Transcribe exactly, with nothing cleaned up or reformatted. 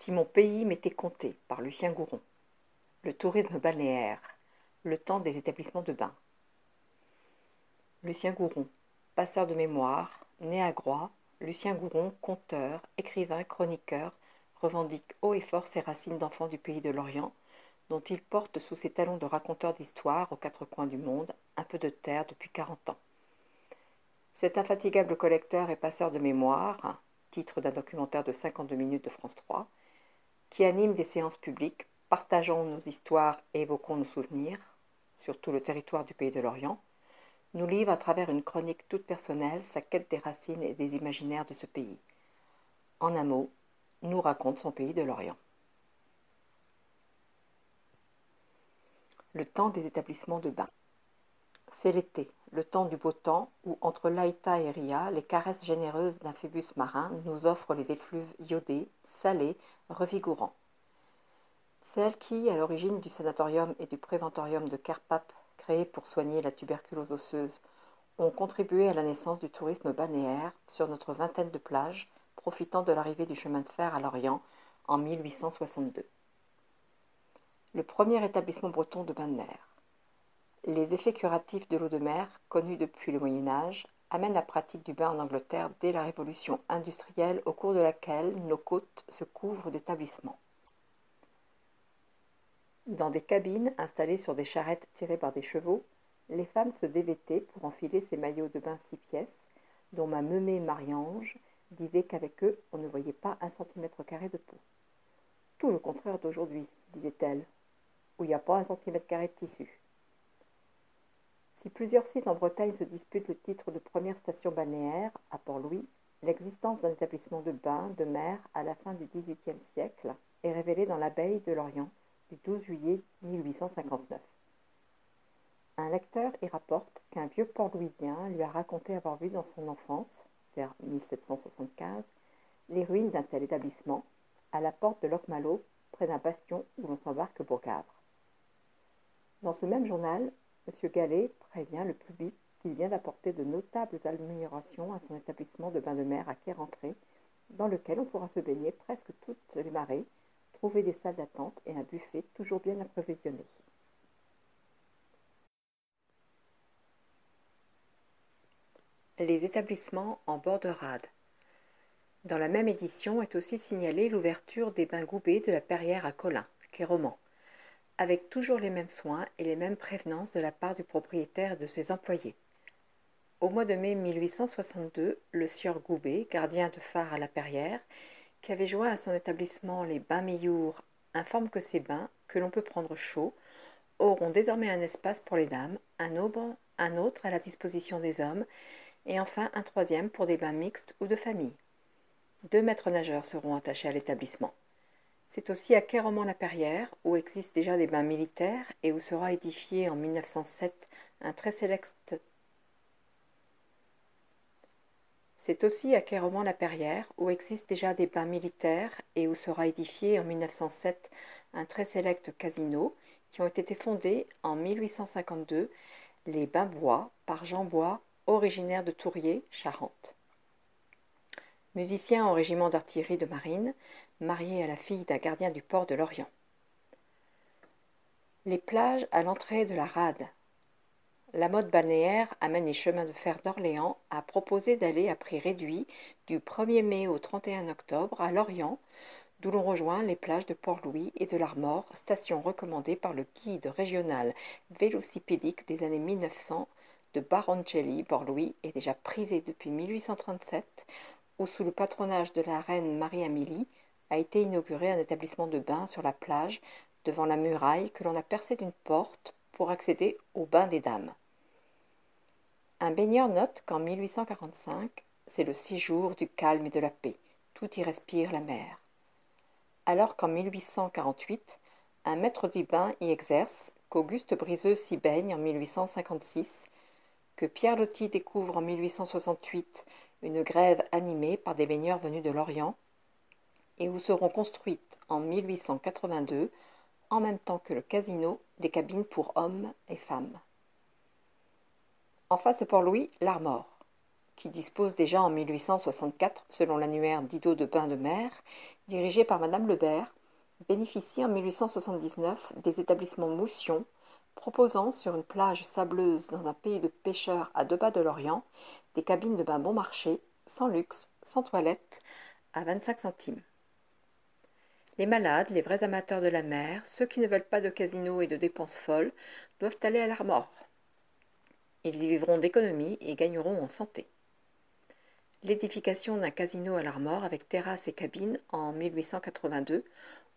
Si mon pays m'était compté par Lucien Gouron. Le tourisme balnéaire. Le temps des établissements de bains. Lucien Gouron, passeur de mémoire, né à Groix, Lucien Gouron, conteur, écrivain, chroniqueur, revendique haut et fort ses racines d'enfant du pays de l'Orient, dont il porte sous ses talons de raconteur d'histoire aux quatre coins du monde un peu de terre depuis quarante ans. Cet infatigable collecteur et passeur de mémoire, titre d'un documentaire de cinquante-deux minutes de France trois, qui anime des séances publiques, partageons nos histoires et évoquons nos souvenirs, sur tout le territoire du pays de l'Orient, nous livre à travers une chronique toute personnelle sa quête des racines et des imaginaires de ce pays. En un mot, nous raconte son pays de l'Orient. Le temps des établissements de bains. C'est l'été, le temps du beau temps où, entre Laïta et Ria, les caresses généreuses d'un phébus marin nous offrent les effluves iodés, salés, revigorants. Celles qui, à l'origine du sanatorium et du préventorium de Kerpap, créés pour soigner la tuberculose osseuse, ont contribué à la naissance du tourisme balnéaire sur notre vingtaine de plages, profitant de l'arrivée du chemin de fer à Lorient en mille huit cent soixante-deux. Le premier établissement breton de bains de mer. Les effets curatifs de l'eau de mer, connus depuis le Moyen Âge, amènent la pratique du bain en Angleterre dès la révolution industrielle au cours de laquelle nos côtes se couvrent d'établissements. Dans des cabines installées sur des charrettes tirées par des chevaux, les femmes se dévêtaient pour enfiler ces maillots de bain six pièces, dont ma meumée Marie-Ange disait qu'avec eux, on ne voyait pas un centimètre carré de peau. Tout le contraire d'aujourd'hui, disait-elle, où il n'y a pas un centimètre carré de tissu. Si plusieurs sites en Bretagne se disputent le titre de première station balnéaire, à Port-Louis, l'existence d'un établissement de bain de mer à la fin du dix-huitième siècle est révélée dans l'abbaye de Lorient du douze juillet mille huit cent cinquante-neuf. Un lecteur y rapporte qu'un vieux port-louisien lui a raconté avoir vu dans son enfance, vers mille sept cent soixante-quinze, les ruines d'un tel établissement, à la porte de Locmalo, près d'un bastion où l'on s'embarque pour Gavre. Dans ce même journal, M. Gallet prévient le public qu'il vient d'apporter de notables améliorations à son établissement de bain de mer à Quai-Rentrée, dans lequel on pourra se baigner presque toutes les marées, trouver des salles d'attente et un buffet toujours bien approvisionné. Les établissements en bord de rade. Dans la même édition est aussi signalée l'ouverture des bains Goubet de la Perrière à Colin, quai Roman, avec toujours les mêmes soins et les mêmes prévenances de la part du propriétaire et de ses employés. Au mois de mai mille huit cent soixante-deux, le sieur Goubet, gardien de phare à la Perrière, qui avait joint à son établissement les bains Meillour, informe que ces bains, que l'on peut prendre chaud, auront désormais un espace pour les dames, un autre, un autre à la disposition des hommes, et enfin un troisième pour des bains mixtes ou de famille. Deux maîtres nageurs seront attachés à l'établissement. C'est aussi à Quai-Romans-la-Perrière, où existent déjà des bains militaires et où sera édifié en mille neuf cent sept un très sélect C'est aussi à Quai-Romans-la-Perrière, où existent déjà des bains militaires et où sera édifié en mille neuf cent sept un très sélect casino, qui ont été fondés en mille huit cent cinquante-deux, les Bains Bois, par Jean Bois, originaire de Tourier, Charente. Musicien au régiment d'artillerie de marine, marié à la fille d'un gardien du port de Lorient. Les plages à l'entrée de la rade. La mode balnéaire amène les chemins de fer d'Orléans à proposer d'aller à prix réduit du premier mai au trente et un octobre à Lorient, d'où l'on rejoint les plages de Port-Louis et de l'Armor, station recommandée par le guide régional vélocipédique des années mille neuf cents de Baroncelli, Port-Louis, est déjà prisée depuis mille huit cent trente-sept, où sous le patronage de la reine Marie-Amélie a été inauguré un établissement de bains sur la plage devant la muraille que l'on a percée d'une porte pour accéder au bain des dames. Un baigneur note qu'en mille huit cent quarante-cinq, c'est le séjour du calme et de la paix, tout y respire la mer. Alors qu'en mille huit cent quarante-huit, un maître du bain y exerce, qu'Auguste Briseux s'y baigne en mille huit cent cinquante-six, que Pierre Loti découvre en mille huit cent soixante-huit une grève animée par des baigneurs venus de l'Orient, et où seront construites en mille huit cent quatre-vingt-deux, en même temps que le casino, des cabines pour hommes et femmes. En face de Port-Louis, l'Armor. qui dispose déjà en mille huit cent soixante-quatre, selon l'annuaire d'Ido de Bains de Mer, dirigé par Madame Lebert, bénéficie en mille huit cent soixante-dix-neuf des établissements Moussion, proposant sur une plage sableuse dans un pays de pêcheurs à deux pas de l'Orient des cabines de bain bon marché, sans luxe, sans toilette, à vingt-cinq centimes. Les malades, les vrais amateurs de la mer, ceux qui ne veulent pas de casino et de dépenses folles, doivent aller à l'Armor. Ils y vivront d'économie et gagneront en santé. L'édification d'un casino à l'Armor avec terrasse et cabine en mille huit cent quatre-vingt-deux